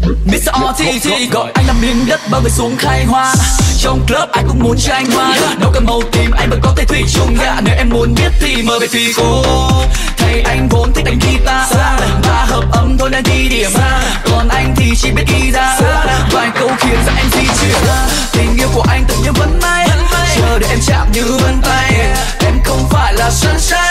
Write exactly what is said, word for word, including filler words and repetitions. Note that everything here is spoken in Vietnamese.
mít tơ o tê tê gọi anh là miếng đất bao người xuống khai hoang. Trong club ai cũng muốn tranh hoa, đâu cần màu tím anh vẫn có thể thủy chung. Yeah, nếu em muốn biết thì mời về tùy cô. Thầy anh vốn thích đánh guitar, ba hợp âm thôi nên đi điểm. Còn anh thì chỉ biết ghi ra vài câu khiến dẫn em di chuyển. Tình yêu của anh tự như vẫn mãi, chờ để em chạm như vân tay. Em không phải là sunshine,